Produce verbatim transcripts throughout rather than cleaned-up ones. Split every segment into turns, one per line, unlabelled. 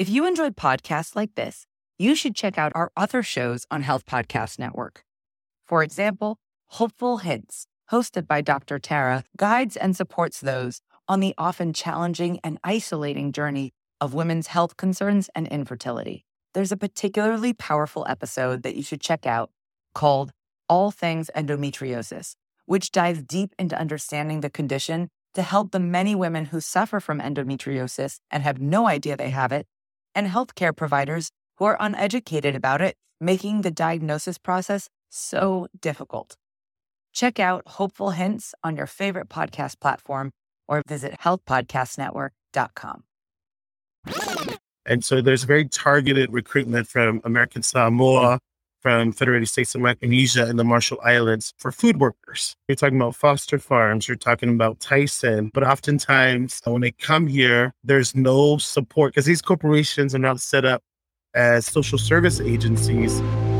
If you enjoyed podcasts like this, you should check out our other shows on Health Podcast Network. For example, Hopeful Hints, hosted by Doctor Tara, guides and supports those on the often challenging and isolating journey of women's health concerns and infertility. There's a particularly powerful episode that you should check out called All Things Endometriosis, which dives deep into understanding the condition to help the many women who suffer from endometriosis and have no idea they have it, and healthcare providers who are uneducated about it, making the diagnosis process so difficult. Check out Hopeful Hints on your favorite podcast platform or visit health podcast network dot com.
And so there's very targeted recruitment from American Samoa, from Federated States of Micronesia and the Marshall Islands for food workers. You're talking about Foster Farms, you're talking about Tyson, but oftentimes when they come here, there's no support because these corporations are now set up as social service agencies.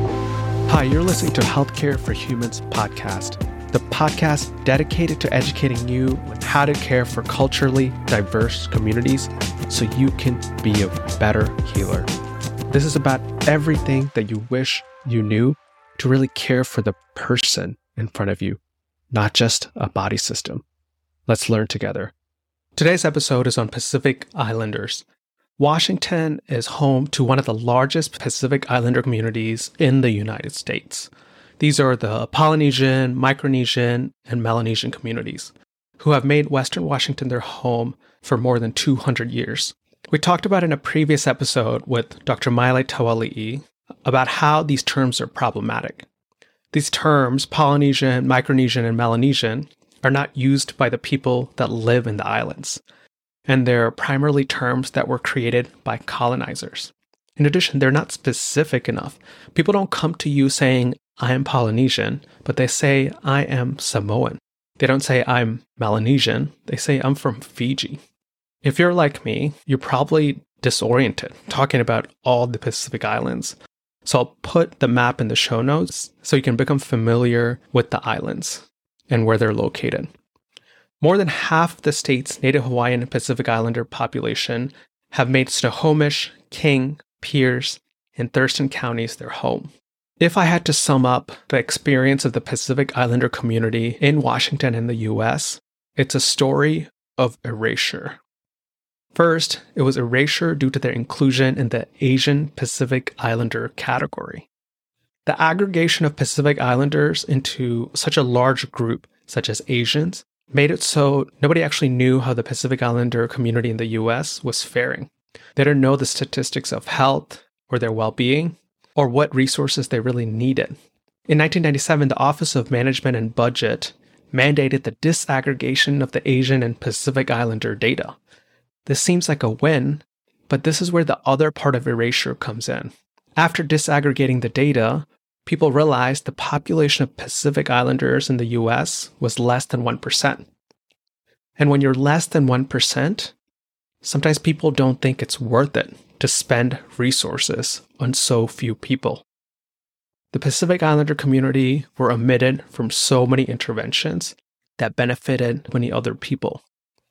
Hi, you're listening to Healthcare for Humans podcast, the podcast dedicated to educating you on how to care for culturally diverse communities so you can be a better healer. This is about everything that you wish you knew to really care for the person in front of you, not just a body system. Let's learn together. Today's episode is on Pacific Islanders. Washington is home to one of the largest Pacific Islander communities in the United States. These are the Polynesian, Micronesian, and Melanesian communities who have made Western Washington their home for more than two hundred years. We talked about in a previous episode with Doctor Maile Tauali'i about how these terms are problematic. These terms, Polynesian, Micronesian, and Melanesian, are not used by the people that live in the islands, and they're primarily terms that were created by colonizers. In addition, they're not specific enough. People don't come to you saying, I am Polynesian, but they say, I am Samoan. They don't say, I'm Melanesian. They say, I'm from Fiji. If you're like me, you're probably disoriented talking about all the Pacific Islands. So I'll put the map in the show notes so you can become familiar with the islands and where they're located. More than half the state's Native Hawaiian and Pacific Islander population have made Snohomish, King, Pierce, and Thurston counties their home. If I had to sum up the experience of the Pacific Islander community in Washington and the U S, it's a story of erasure. First, it was erasure due to their inclusion in the Asian Pacific Islander category. The aggregation of Pacific Islanders into such a large group, such as Asians, made it so nobody actually knew how the Pacific Islander community in the U S was faring. They didn't know the statistics of health or their well-being or what resources they really needed. In nineteen ninety-seven, the Office of Management and Budget mandated the disaggregation of the Asian and Pacific Islander data. This seems like a win, but this is where the other part of erasure comes in. After disaggregating the data, people realized the population of Pacific Islanders in the U S was less than one percent. And when you're less than one percent, sometimes people don't think it's worth it to spend resources on so few people. The Pacific Islander community were omitted from so many interventions that benefited many other people.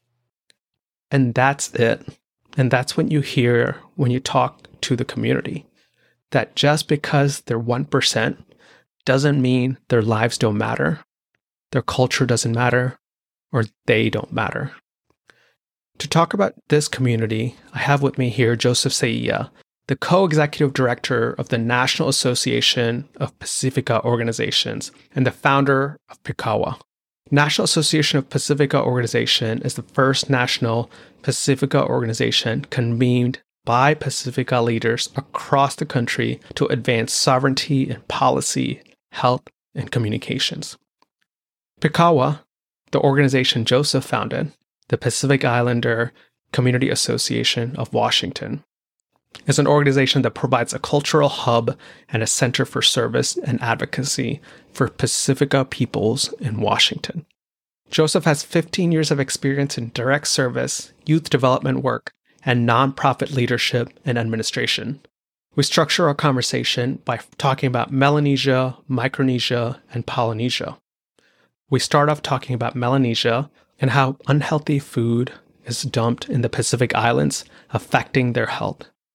And that's it. And that's what you hear when you talk to the community. That just because they're one percent doesn't mean their lives don't matter, their culture doesn't matter, or they don't matter. To talk about this community, I have with me here Joseph Saia, the co-executive director of the National Association of Pacifica Organizations and the founder of PICAWA. National Association of Pacifica Organization is the first national Pacifica organization convened by Pacifica leaders across the country to advance sovereignty in policy, health, and communications. PICAWA, the organization Joseph founded, the Pacific Islander Community Association of Washington, is an organization that provides a cultural hub and a center for service and advocacy for Pacifica peoples in Washington. Joseph has fifteen years of experience in direct service, youth development work, and nonprofit leadership and administration. We structure our conversation by talking about Melanesia, Micronesia, and Polynesia. We start off talking about Melanesia and how unhealthy food is dumped in the Pacific Islands, affecting their health.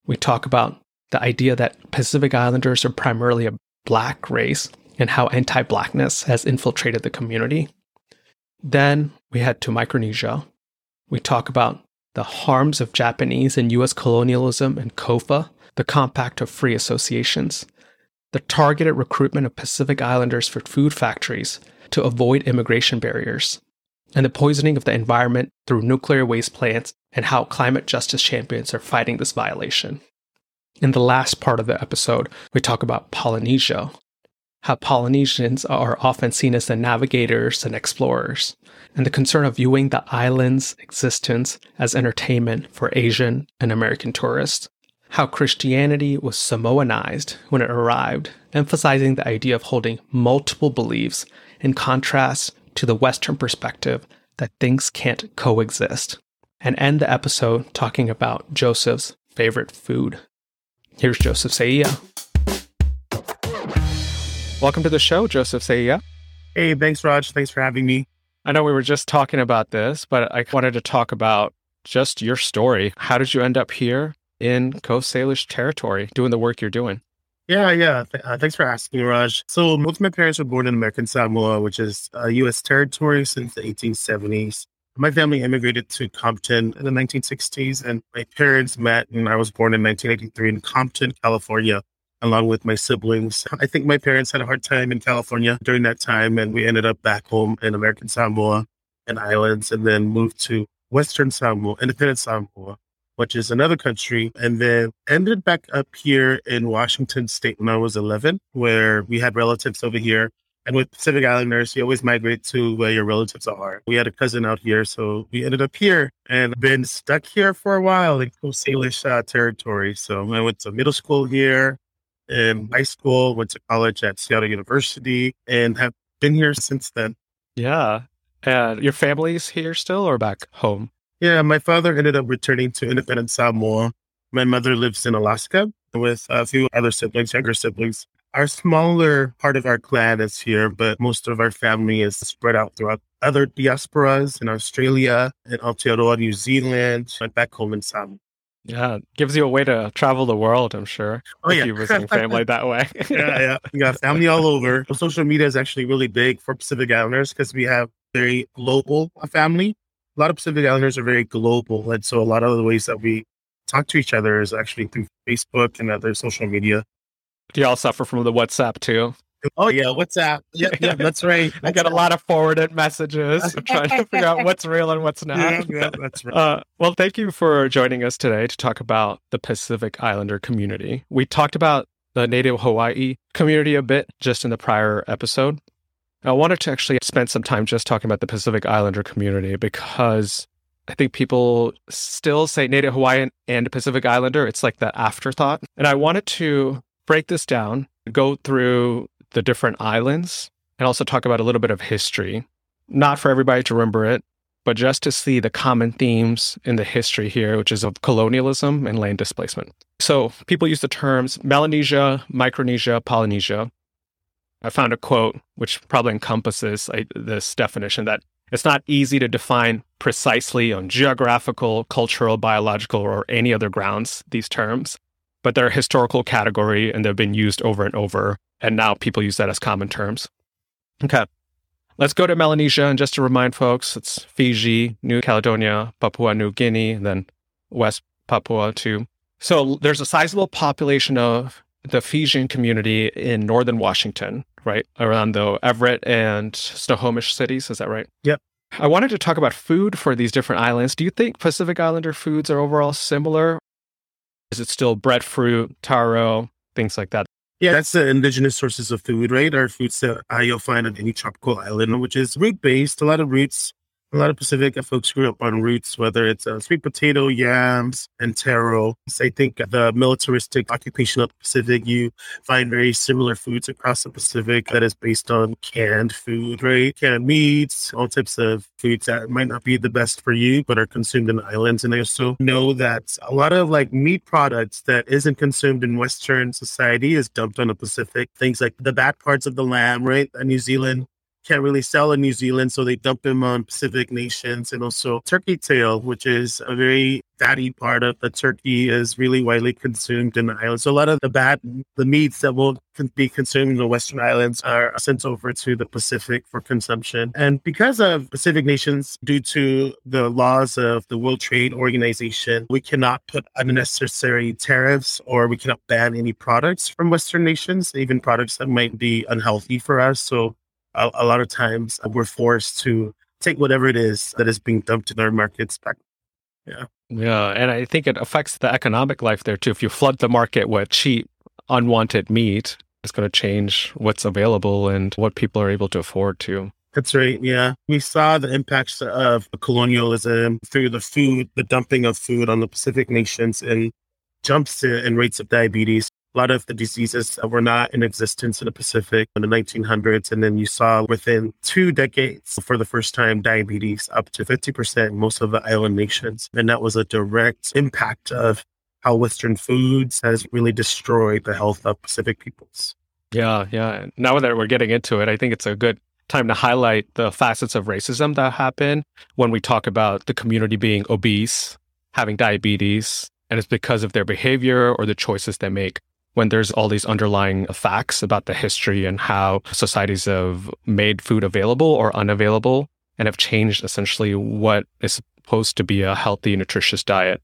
We talk about the idea that Pacific Islanders are primarily a Black race and how anti-Blackness has infiltrated the community. Then we head to Micronesia. We talk about the harms of Japanese and U S colonialism and COFA, the Compact of Free Associations, the targeted recruitment of Pacific Islanders for food factories to avoid immigration barriers, and the poisoning of the environment through nuclear waste plants and how climate justice champions are fighting this violation. In the last part of the episode, we talk about Polynesia, how Polynesians are often seen as the navigators and explorers, and the concern of viewing the island's existence as entertainment for Asian and American tourists, how Christianity was Samoanized when it arrived, emphasizing the idea of holding multiple beliefs in contrast to the Western perspective that things can't coexist, and end the episode talking about Joseph's favorite food. Here's Joseph Saia. Welcome to the show, Joseph Saia.
Hey, thanks, Raj. Thanks for having me.
I know we were just talking about this, but I wanted to talk about just your story. How did you end up here in Coast Salish territory doing the work you're doing?
Yeah, yeah. Th- uh, thanks for asking, Raj. So both my parents were born in American Samoa, which is a U S territory since the eighteen seventies. My family immigrated to Compton in the nineteen sixties, and my parents met, and I was born in nineteen eighty-three in Compton, California, along with my siblings. I think my parents had a hard time in California during that time, and we ended up back home in American Samoa and Islands, and then moved to Western Samoa, Independent Samoa, which is another country, and then ended back up here in Washington State when I was eleven, where we had relatives over here. And with Pacific Islanders, you always migrate to where your relatives are. We had a cousin out here, so we ended up here and been stuck here for a while in Coast Salish uh, territory. So I went to middle school here, and high school, went to college at Seattle University, and have been here since then.
Yeah. And your family's here still or back home?
Yeah, my father ended up returning to Independent Samoa. My mother lives in Alaska with a few other siblings, younger siblings. Our smaller part of our clan is here, but most of our family is spread out throughout other diasporas in Australia, in Aotearoa, New Zealand, and back home in Samoa.
Yeah, gives you a way to travel the world, I'm sure.
Oh,
if
yeah.
you visiting family that way.
yeah, yeah. We got family all over. Social media is actually really big for Pacific Islanders because we have very global family. A lot of Pacific Islanders are very global. And so a lot of the ways that we talk to each other is actually through Facebook and other social media.
Do you all suffer from the WhatsApp too?
Oh, yeah. WhatsApp. Yeah, yeah, that's right.
I get a lot of forwarded messages. I'm trying to figure out what's real and what's not.
Yeah, yeah, that's right.
Uh, well, thank you for joining us today to talk about the Pacific Islander community. We talked about the Native Hawaii community a bit just in the prior episode. I wanted to actually spend some time just talking about the Pacific Islander community because I think people still say Native Hawaiian and Pacific Islander. It's like that afterthought. And I wanted to break this down, go through the different islands, and also talk about a little bit of history. Not for everybody to remember it, but just to see the common themes in the history here, which is of colonialism and land displacement. So people use the terms Melanesia, Micronesia, Polynesia. I found a quote which probably encompasses like, this definition that it's not easy to define precisely on geographical, cultural, biological, or any other grounds, these terms, but they're a historical category and they've been used over and over. And now people use that as common terms. Okay, let's go to Melanesia. And just to remind folks, it's Fiji, New Caledonia, Papua New Guinea, and then West Papua too. So there's a sizable population of the Fijian community in northern Washington, right? Around the Everett and Snohomish cities. Is that right?
Yep.
I wanted to talk about food for these different islands. Do you think Pacific Islander foods are overall similar? Is it still breadfruit, taro, things like that?
Yeah, that's the indigenous sources of food, right? Our foods that uh, you'll find on any tropical island, which is root-based, a lot of roots. A lot of Pacific folks grew up on roots, whether it's uh, sweet potato, yams, and taro. So I think the militaristic occupation of the Pacific, you find very similar foods across the Pacific that is based on canned food, right? Canned meats, all types of foods that might not be the best for you, but are consumed in the islands. And I also know that a lot of like meat products that isn't consumed in Western society is dumped on the Pacific. Things like the back parts of the lamb, right? New Zealand can't really sell in New Zealand, so they dump them on Pacific nations. And also turkey tail, which is a very fatty part of the turkey, is really widely consumed in the islands. So a lot of the bad, the meats that will be consumed in the Western Islands are sent over to the Pacific for consumption. And because of Pacific nations, due to the laws of the World Trade Organization, we cannot put unnecessary tariffs, or we cannot ban any products from Western nations, even products that might be unhealthy for us. So a, a lot of times we're forced to take whatever it is that is being dumped in our markets back. Yeah.
Yeah. And I think it affects the economic life there too. If you flood the market with cheap, unwanted meat, it's going to change what's available and what people are able to afford to.
That's right. Yeah. We saw the impacts of colonialism through the food, the dumping of food on the Pacific nations, and jumps in rates of diabetes. A lot of the diseases were not in existence in the Pacific in the nineteen hundreds. And then you saw within two decades, for the first time, diabetes up to fifty percent in most of the island nations. And that was a direct impact of how Western foods has really destroyed the health of Pacific peoples.
Yeah, yeah. Now that we're getting into it, I think it's a good time to highlight the facets of racism that happen when we talk about the community being obese, having diabetes, and it's because of their behavior or the choices they make. When there's all these underlying facts about the history and how societies have made food available or unavailable and have changed essentially what is supposed to be a healthy, nutritious diet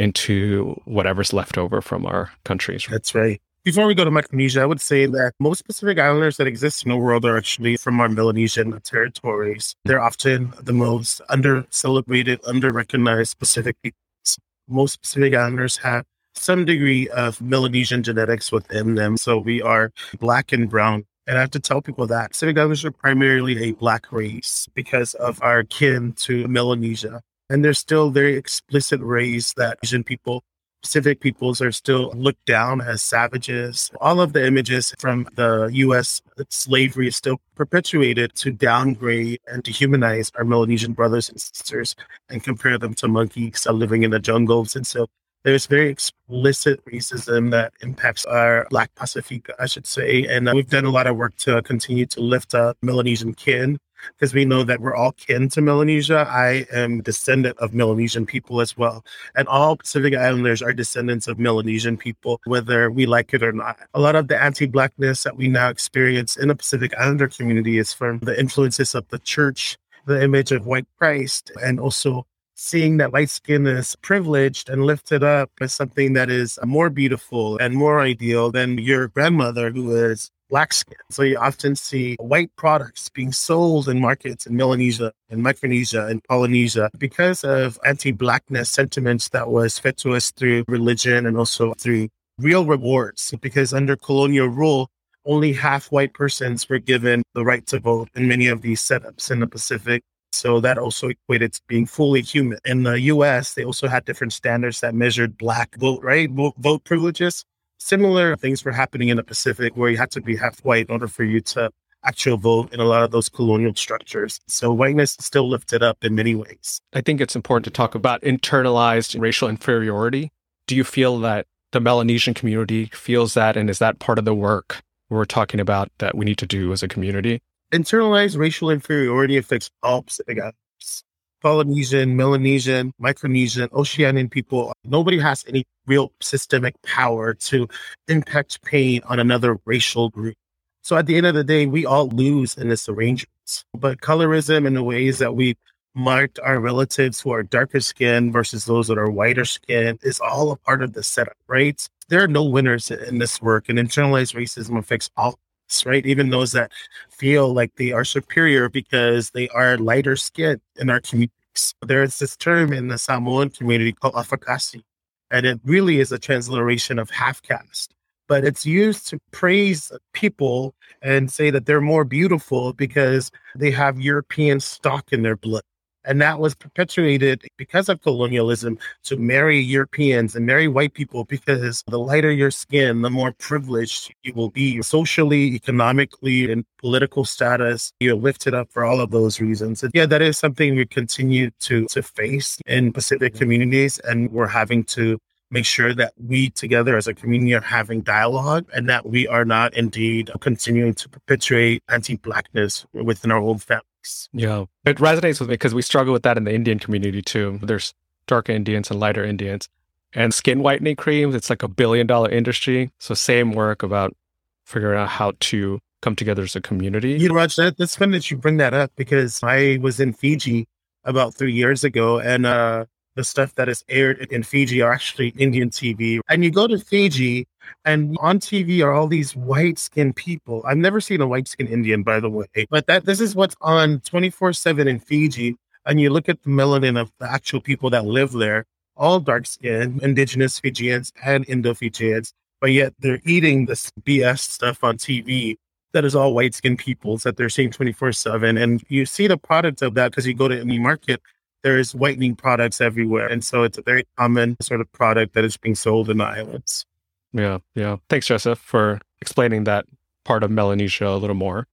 into whatever's left over from our countries.
That's right. Before we go to Micronesia, I would say that most Pacific Islanders that exist in the world are actually from our Melanesian territories. They're often the most under-celebrated, under-recognized Pacific peoples. Most Pacific Islanders have some degree of Melanesian genetics within them. So we are Black and brown. And I have to tell people that Pacific Islanders are primarily a Black race because of our kin to Melanesia. And there's still very explicit ways that Asian people, Pacific peoples, are still looked down as savages. All of the images from the U S slavery is still perpetuated to downgrade and dehumanize our Melanesian brothers and sisters and compare them to monkeys living in the jungles. And so there's very explicit racism that impacts our Black Pacifica, I should say. And uh, we've done a lot of work to continue to lift up Melanesian kin, because we know that we're all kin to Melanesia. I am a descendant of Melanesian people as well. And all Pacific Islanders are descendants of Melanesian people, whether we like it or not. A lot of the anti-Blackness that we now experience in the Pacific Islander community is from the influences of the church, the image of white Christ, and also seeing that light skin is privileged and lifted up as something that is more beautiful and more ideal than your grandmother who is Black skin. So you often see white products being sold in markets in Melanesia and Micronesia and Polynesia because of anti-Blackness sentiments that was fed to us through religion and also through real rewards. Because under colonial rule, only half white persons were given the right to vote in many of these setups in the Pacific. So that also equated to being fully human. In the U S, they also had different standards that measured Black vote, right? Vote, vote privileges. Similar things were happening in the Pacific where you had to be half white in order for you to actual vote in a lot of those colonial structures. So whiteness is still lifted up in many ways.
I think it's important to talk about internalized racial inferiority. Do you feel that the Melanesian community feels that, and is that part of the work we're talking about that we need to do as a community?
Internalized racial inferiority affects all Pacific Islanders. Polynesian, Melanesian, Micronesian, Oceanian people. Nobody has any real systemic power to impact pain on another racial group. So at the end of the day, we all lose in this arrangement. But colorism and the ways that we marked our relatives who are darker skinned versus those that are whiter skinned is all a part of the setup, right? There are no winners in this work, and internalized racism affects all. Right? Even those that feel like they are superior because they are lighter skinned in our communities. There's this term in the Samoan community called afakasi, and it really is a transliteration of half caste. But it's used to praise people and say that they're more beautiful because they have European stock in their blood. And that was perpetuated because of colonialism to marry Europeans and marry white people, because the lighter your skin, the more privileged you will be socially, economically, and political status. You're lifted up for all of those reasons. And yeah, that is something we continue to, to face in Pacific communities. And we're having to make sure that we together as a community are having dialogue and that we are not indeed continuing to perpetuate anti-Blackness within our own families.
Yeah, it resonates with me because we struggle with that in the Indian community too. There's darker Indians and lighter Indians. And skin whitening creams, it's like a billion dollar industry. So same work about figuring out how to come together as a community.
You know, Raj, that, that's fun that you bring that up because I was in Fiji about three years ago and uh, the stuff that is aired in Fiji are actually Indian T V. And you go to Fiji and on T V are all these white skinned people. I've never seen a white skinned Indian, by the way, but that this is what's on twenty-four seven in Fiji. And you look at the melanin of the actual people that live there. All dark skinned, indigenous Fijians and Indo-Fijians, but yet they're eating this B S stuff on T V that is all white skinned peoples that they're seeing twenty-four seven. And you see the product of that because you go to any market, there's whitening products everywhere. And so it's a very common sort of product that is being sold in the islands.
Yeah, yeah. Thanks, Joseph, for explaining that part of Melanesia a little more.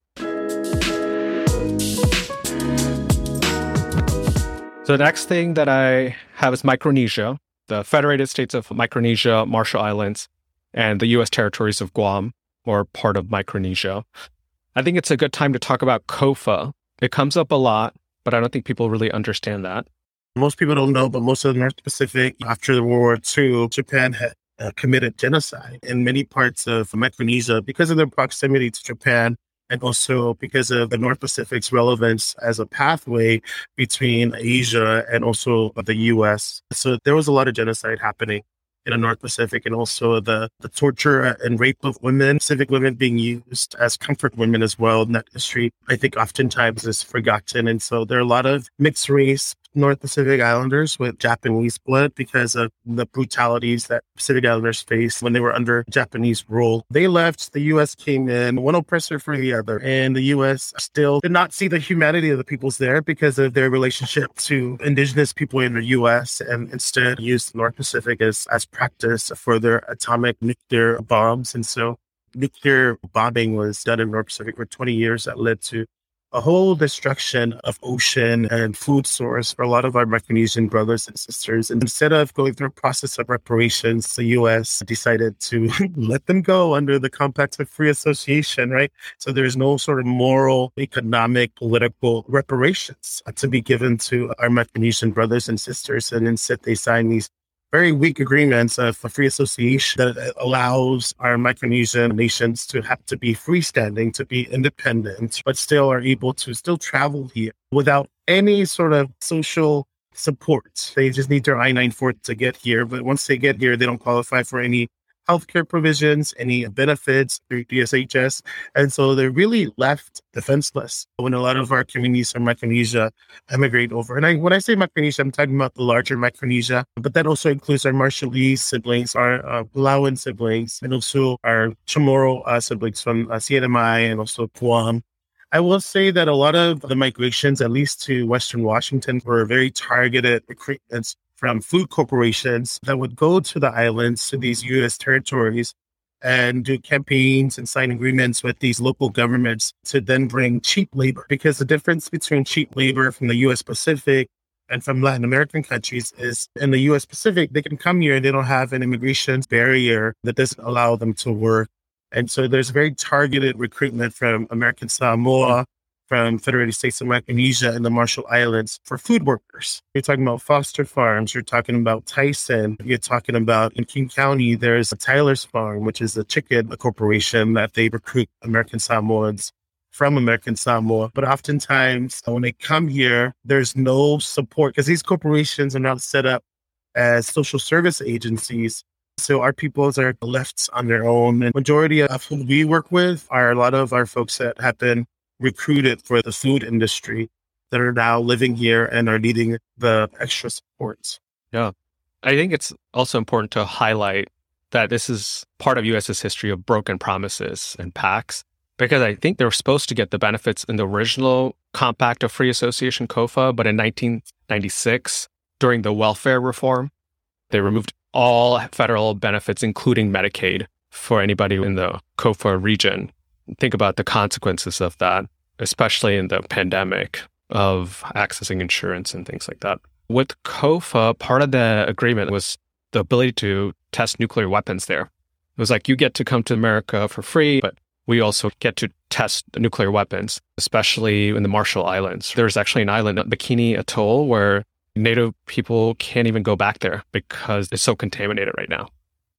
So the next thing that I have is Micronesia, the Federated States of Micronesia, Marshall Islands, and the U S territories of Guam, or part of Micronesia. I think it's a good time to talk about COFA. It comes up a lot, but I don't think people really understand that.
Most people don't know, but most of the North Pacific, after the World War Two, Japan had uh, committed genocide in many parts of Micronesia because of their proximity to Japan. And also because of the North Pacific's relevance as a pathway between Asia and also the U S. So there was a lot of genocide happening in the North Pacific, and also the, the torture and rape of women, Pacific women being used as comfort women as well in that history, I think oftentimes is forgotten. And so there are a lot of mixed race North Pacific Islanders with Japanese blood because of the brutalities that Pacific Islanders faced when they were under Japanese rule. They left, the U S came in, one oppressor for the other, and the U S still did not see the humanity of the peoples there because of their relationship to indigenous people in the U S, and instead used the North Pacific as, as practice for their atomic nuclear bombs. And so nuclear bombing was done in the North Pacific for twenty years that led to a whole destruction of ocean and food source for a lot of our Micronesian brothers and sisters. And instead of going through a process of reparations, the U S decided to let them go under the Compact of Free Association, right? So there's no sort of moral, economic, political reparations to be given to our Micronesian brothers and sisters. And instead they signed these very weak agreements of free association that allows our Micronesian nations to have to be freestanding, to be independent, but still are able to still travel here without any sort of social support. They just need their I ninety-four to get here. But once they get here, they don't qualify for any healthcare provisions, any benefits through D S H S. And so they're really left defenseless when a lot of our communities from Micronesia emigrate over. And I, when I say Micronesia, I'm talking about the larger Micronesia, but that also includes our Marshallese siblings, our uh, Palauan siblings, and also our Chamorro uh, siblings from uh, C N M I and also Guam. I will say that a lot of the migrations, at least to Western Washington, were very targeted recruitments from food corporations that would go to the islands, to these U S territories, and do campaigns and sign agreements with these local governments to then bring cheap labor. Because the difference between cheap labor from the U S Pacific and from Latin American countries is in the U S Pacific, they can come here and they don't have an immigration barrier that doesn't allow them to work. And so there's very targeted recruitment from American Samoa, from Federated States of Micronesia and the Marshall Islands for food workers. You're talking about Foster Farms, you're talking about Tyson, you're talking about in King County, there's a Tyler's Farm, which is a chicken corporation that they recruit American Samoans from American Samoa. But oftentimes when they come here, there's no support because these corporations are not set up as social service agencies. So our peoples are left on their own. And majority of who we work with are a lot of our folks that have been recruited for the food industry that are now living here and are needing the extra supports.
Yeah. I think it's also important to highlight that this is part of U S's history of broken promises and pacts, because I think they were supposed to get the benefits in the original Compact of Free Association, COFA, but in nineteen ninety-six, during the welfare reform, they removed all federal benefits, including Medicaid, for anybody in the COFA region. Think about the consequences of that, especially in the pandemic, of accessing insurance and things like that. With COFA, part of the agreement was the ability to test nuclear weapons there. It was like, you get to come to America for free, but we also get to test nuclear weapons, especially in the Marshall Islands. There's actually an island, Bikini Atoll, where native people can't even go back there because it's so contaminated right now.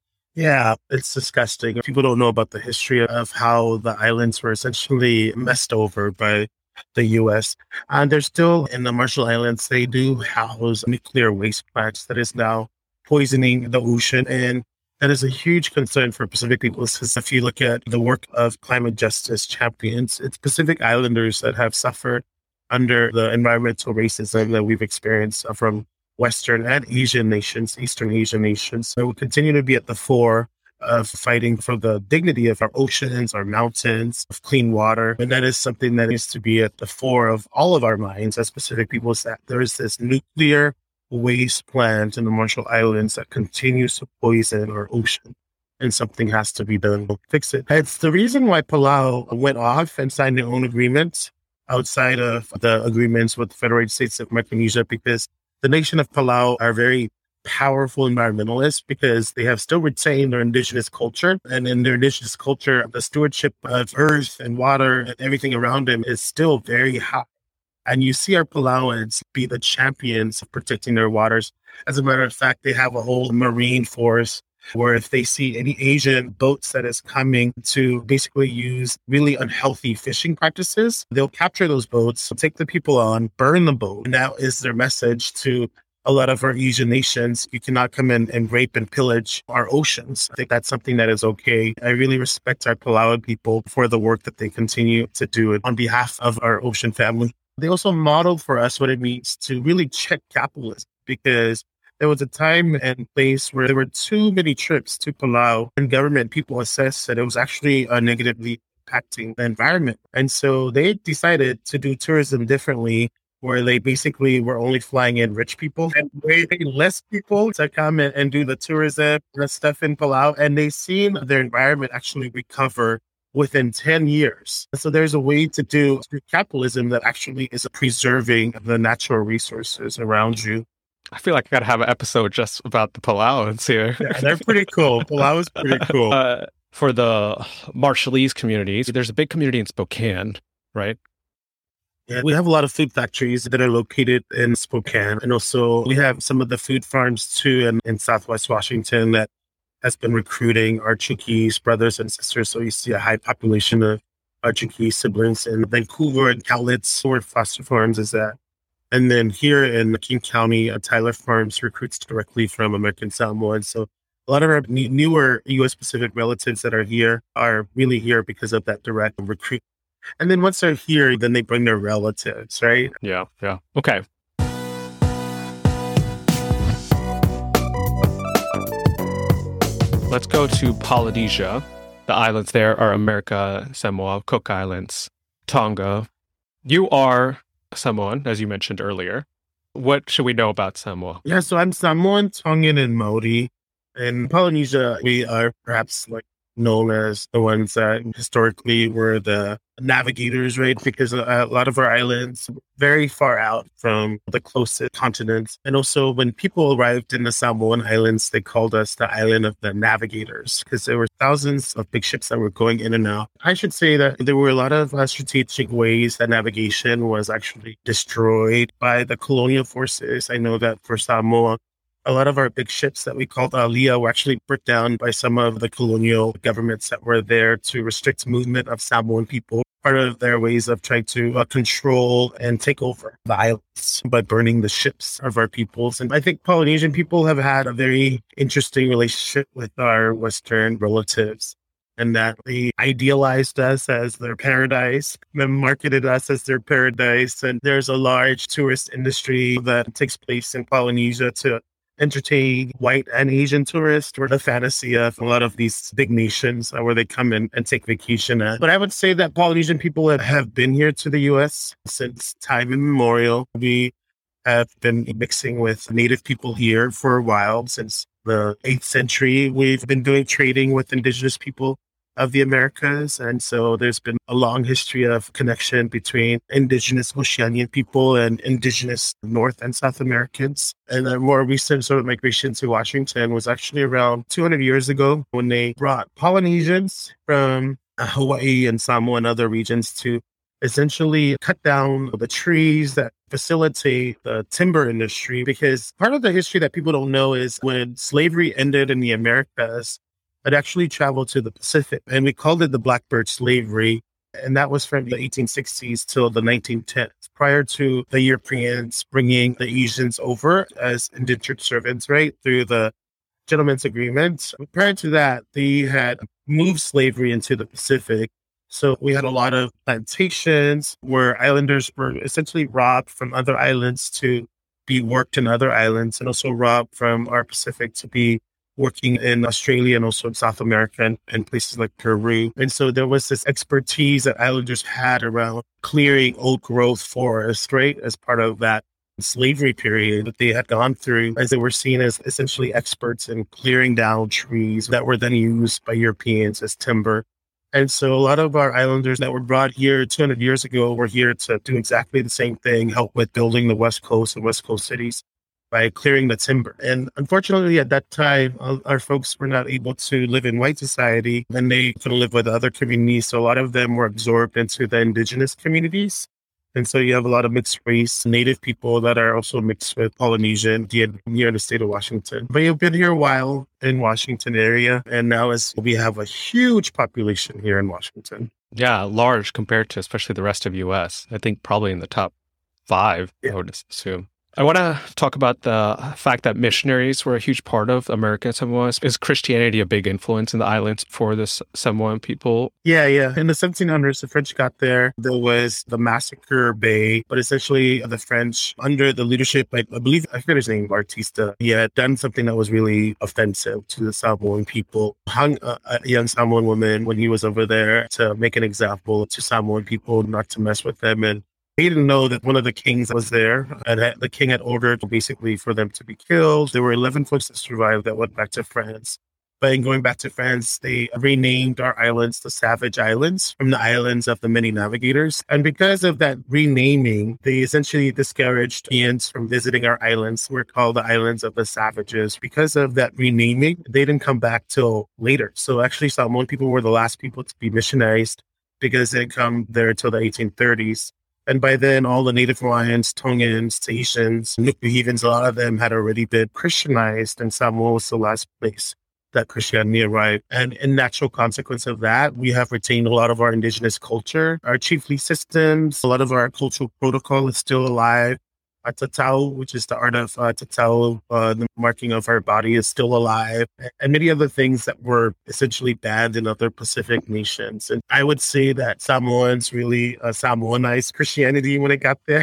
Yeah, it's disgusting. People don't know about the history of how the islands were essentially messed over by the U S. And they're still in the Marshall Islands. They do house nuclear waste plants that is now poisoning the ocean. And that is a huge concern for Pacific peoples, because if you look at the work of climate justice champions, it's Pacific Islanders that have suffered under the environmental racism that we've experienced from Western and Asian nations, Eastern Asian nations. So we'll continue to be at the fore of fighting for the dignity of our oceans, our mountains, of clean water. And that is something that needs to be at the fore of all of our minds as Pacific peoples, that there is this nuclear waste plant in the Marshall Islands that continues to poison our ocean. And something has to be done to fix it. It's the reason why Palau went off and signed their own agreements outside of the agreements with the Federated States of Micronesia, because the nation of Palau are very powerful environmentalists, because they have still retained their indigenous culture. And in their indigenous culture, the stewardship of earth and water and everything around them is still very high. And you see our Palauans be the champions of protecting their waters. As a matter of fact, they have a whole marine force where if they see any Asian boats that is coming to basically use really unhealthy fishing practices, they'll capture those boats, take the people on, burn the boat. And that is their message to a lot of our Asian nations. You cannot come in and rape and pillage our oceans. I think that's something that is okay. I really respect our Palauan people for the work that they continue to do on behalf of our ocean family. They also modeled for us what it means to really check capitalism, because there was a time and place where there were too many trips to Palau, and government people assessed that it was actually uh, negatively impacting the environment. And so they decided to do tourism differently, where they basically were only flying in rich people and way less people to come in and do the tourism and stuff in Palau. And they've seen their environment actually recover within ten years. So there's a way to do capitalism that actually is preserving the natural resources around you.
I feel like I got to have an episode just about the Palauans here.
Yeah, they're pretty cool. Palau is pretty cool.
Uh, for the Marshallese communities, there's a big community in Spokane, right?
Yeah, we have a lot of food factories that are located in Spokane. And also we have some of the food farms too in, in Southwest Washington that has been recruiting our Chukis brothers and sisters. So you see a high population of our Chuki siblings in Vancouver and Cowlitz, where Foster Farms is at. And then here in King County, uh, Tyler Farms recruits directly from American Samoa. So a lot of our n- newer U S Pacific relatives that are here are really here because of that direct recruit. And then once they're here, then they bring their relatives, right?
Yeah, yeah. Okay. Let's go to Polynesia. The islands there are America, Samoa, Cook Islands, Tonga. You are Samoan, as you mentioned earlier. What should we know about Samoa?
Yeah, so I'm Samoan, Tongan, and Maori. In Polynesia, we are perhaps like known as the ones that historically were the navigators, right? Because a lot of our islands are very far out from the closest continents. And also when people arrived in the Samoan Islands, they called us the island of the navigators, because there were thousands of big ships that were going in and out. I should say that there were a lot of uh, strategic ways that navigation was actually destroyed by the colonial forces. I know that for Samoa, a lot of our big ships that we called Alia were actually put down by some of the colonial governments that were there to restrict movement of Samoan people. Part of their ways of trying to uh, control and take over the islands by burning the ships of our peoples. And I think Polynesian people have had a very interesting relationship with our Western relatives, and that they idealized us as their paradise, and marketed us as their paradise. And there's a large tourist industry that takes place in Polynesia to entertain white and Asian tourists, or the fantasy of a lot of these big nations where they come in and take vacation at. But I would say that Polynesian people have been here to the U S since time immemorial. We have been mixing with native people here for a while. Since the eighth century, we've been doing trading with indigenous people of the Americas. And so there's been a long history of connection between indigenous Oceanian people and indigenous North and South Americans. And a more recent sort of migration to Washington was actually around two hundred years ago when they brought Polynesians from Hawaii and Samoa and other regions to essentially cut down the trees that facilitate the timber industry. Because part of the history that people don't know is when slavery ended in the Americas, it actually traveled to the Pacific, and we called it the Blackbird slavery. And that was from the eighteen sixties till the nineteen tens, prior to the Europeans bringing the Asians over as indentured servants, right, through the Gentleman's Agreement. Prior to that, they had moved slavery into the Pacific. So we had a lot of plantations where islanders were essentially robbed from other islands to be worked in other islands, and also robbed from our Pacific to be working in Australia and also in South America and, and places like Peru. And so there was this expertise that islanders had around clearing old growth forests, right, as part of that slavery period that they had gone through, as they were seen as essentially experts in clearing down trees that were then used by Europeans as timber. And so a lot of our islanders that were brought here two hundred years ago were here to do exactly the same thing, help with building the West Coast and West Coast cities by clearing the timber. And unfortunately, at that time, our folks were not able to live in white society, and they couldn't live with other communities. So a lot of them were absorbed into the indigenous communities. And so you have a lot of mixed race, native people that are also mixed with Polynesian here in the state of Washington. But you've been here a while in Washington area, and now as we have a huge population here in Washington.
Yeah, large compared to especially the rest of U S. I think probably in the top five, yeah. I would assume. I want to talk about the fact that missionaries were a huge part of American Samoa. Is Christianity a big influence in the islands for the Samoan people?
Yeah, yeah. In the seventeen hundreds, the French got there. There was the Massacre Bay, but essentially the French, under the leadership, I, I believe, I forget his name, Artista, he had done something that was really offensive to the Samoan people. Hung a, a young Samoan woman when he was over there to make an example to Samoan people, not to mess with them. And he didn't know that one of the kings was there, and the king had ordered basically for them to be killed. There were eleven folks that survived that went back to France. But in going back to France, they renamed our islands the Savage Islands from the islands of the many navigators. And because of that renaming, they essentially discouraged Europeans from visiting our islands. We're called the Islands of the Savages. Because of that renaming, they didn't come back till later. So actually, Samoan people were the last people to be missionized because they didn't come there till the eighteen thirties. And by then, all the Native Hawaiians, Tongans, Tahitians, Nuku'hevens, a lot of them had already been Christianized, and Samoa was the last place that Christianity arrived. And in natural consequence of that, we have retained a lot of our indigenous culture, our chiefly systems, a lot of our cultural protocol is still alive. Our tatau, which is the art of uh, tatau, uh, the marking of our body, is still alive, and many other things that were essentially banned in other Pacific nations. And I would say that Samoans really uh, Samoanized Christianity when it got there.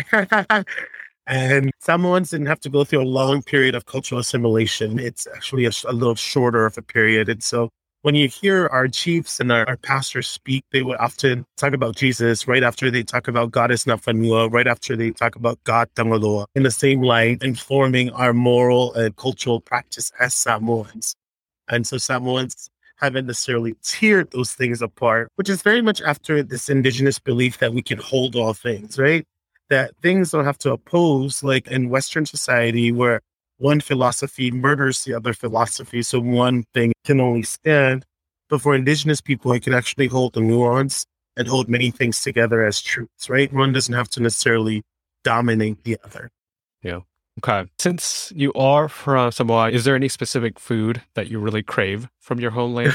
And Samoans didn't have to go through a long period of cultural assimilation. It's actually a, a little shorter of a period. And so when you hear our chiefs and our, our pastors speak, they would often talk about Jesus right after they talk about Goddess Nafanua, right after they talk about God Tangaloa, in the same light, informing our moral and cultural practice as Samoans. And so Samoans haven't necessarily tiered those things apart, which is very much after this indigenous belief that we can hold all things, right? That things don't have to oppose, like in Western society where one philosophy murders the other philosophy, so one thing can only stand. But for indigenous people, it can actually hold the nuance and hold many things together as truths, right? One doesn't have to necessarily dominate the other.
Yeah. Okay. Since you are from Samoa, is there any specific food that you really crave from your homeland?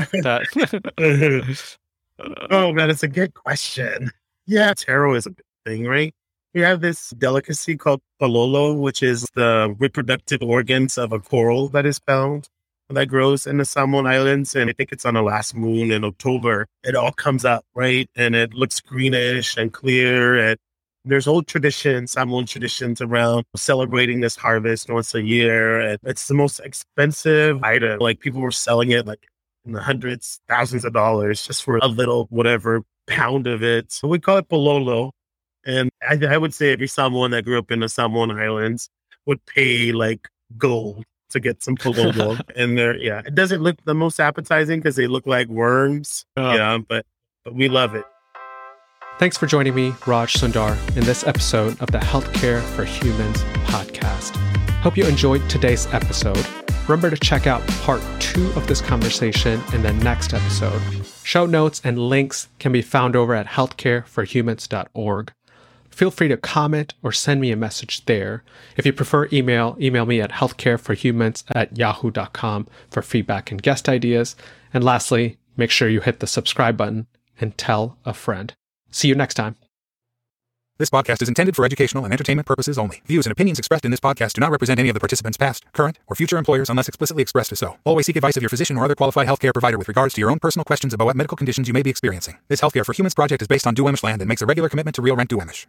that...
Oh, man, it's a good question. Yeah, taro is a big thing, right? We have this delicacy called palolo, which is the reproductive organs of a coral that is found that grows in the Samoan Islands. And I think it's on the last moon in October. It all comes up, right? And it looks greenish and clear. And there's old traditions, Samoan traditions around celebrating this harvest once a year. And it's the most expensive item. Like people were selling it like in the hundreds, thousands of dollars just for a little whatever pound of it. So we call it palolo. And I, I would say every Samoan that grew up in the Samoan Islands would pay like gold to get some paloma. And they're, yeah, it doesn't look the most appetizing because they look like worms,
Oh.
yeah, but, but we love it.
Thanks for joining me, Raj Sundar, in this episode of the Healthcare for Humans podcast. Hope you enjoyed today's episode. Remember to check out part two of this conversation in the next episode. Show notes and links can be found over at healthcare for humans dot org. Feel free to comment or send me a message there. If you prefer email, email me at healthcareforhumans at yahoo dot com for feedback and guest ideas. And lastly, make sure you hit the subscribe button and tell a friend. See you next time.
This podcast is intended for educational and entertainment purposes only. Views and opinions expressed in this podcast do not represent any of the participants' past, current, or future employers unless explicitly expressed as so. Always seek advice of your physician or other qualified healthcare provider with regards to your own personal questions about what medical conditions you may be experiencing. This Healthcare for Humans project is based on Duwamish land and makes a regular commitment to Real Rent Duwamish.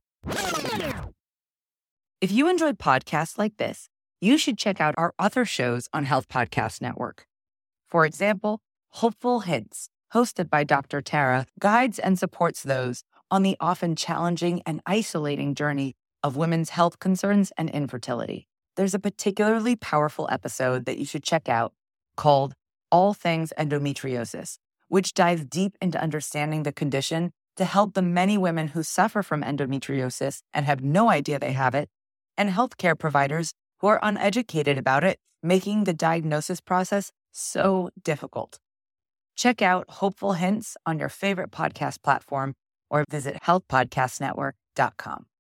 If you enjoyed podcasts like this, you should check out our other shows on Health Podcast Network. For example, Hopeful Hints, hosted by Doctor Tara, guides and supports those on the often challenging and isolating journey of women's health concerns and infertility. There's a particularly powerful episode that you should check out called All Things Endometriosis, which dives deep into understanding the condition to help the many women who suffer from endometriosis and have no idea they have it, and healthcare providers who are uneducated about it, making the diagnosis process so difficult. Check out Hopeful Hints on your favorite podcast platform or visit health podcast network dot com.